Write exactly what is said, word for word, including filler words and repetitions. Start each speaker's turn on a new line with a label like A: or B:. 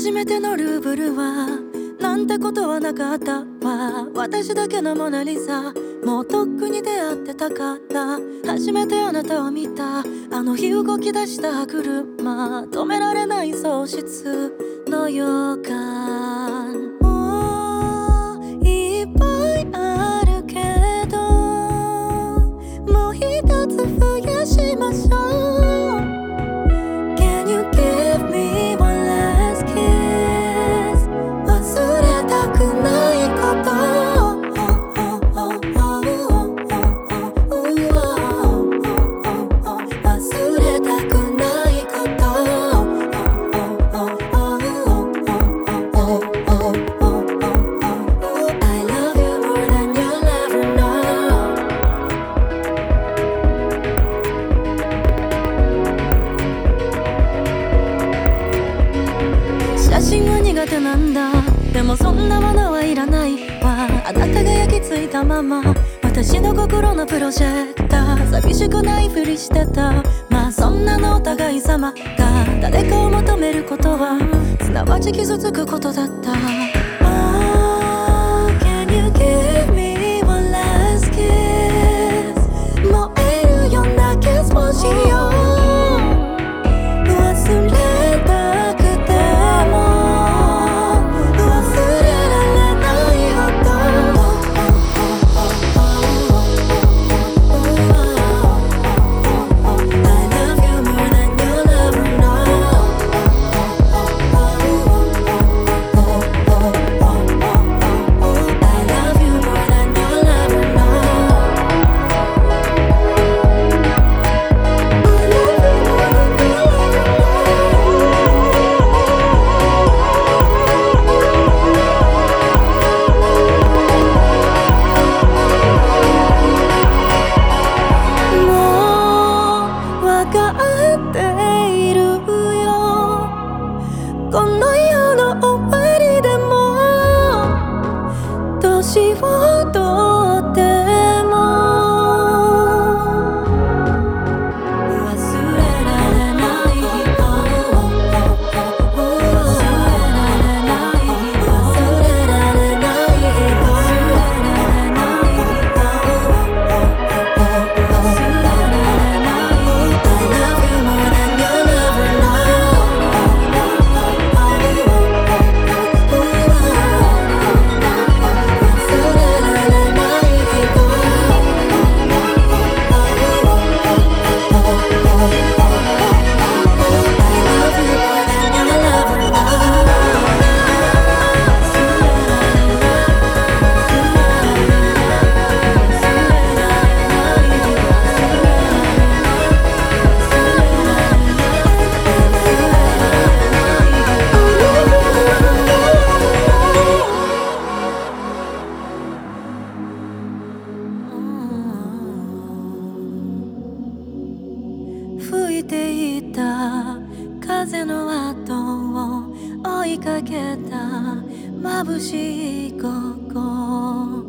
A: 初めてのルーブルはなんてことはなかったわ。私だけのモナリザ、もうとっくに出会ってたから。初めてあなたを見たあの日動き出した車、止められない喪失の予感。もういっぱいあるけどもう一つ増やしましょう。Can you give me one last kiss? 忘れたくないこと忘れたくないこと I love you more than you'll ever know。 写真は苦手なんだ。でもそんなものはいらないわ。あなたが焼き付いたまま私の心のプロジェクター。寂しくないふりしてた。まあそんなのお互い様が誰かを求めることはすなわち傷つくことだった。 Oh, can you give me one last kiss? 燃えるようなキスをしよう。忘れたくても忘れられないほど I love you more than you'll ever know。 I love you more than you'll ever know。 もうわかっているよ。この世の終わりでも年をとっても忘れられない人、忘れられない人、忘れられない人、忘れられない人、忘れられない。 I love you more than you'll ever know。 忘れられない人。 I love you more than you'll ever know。 吹いていた風の後を追いかけた眩しい午後。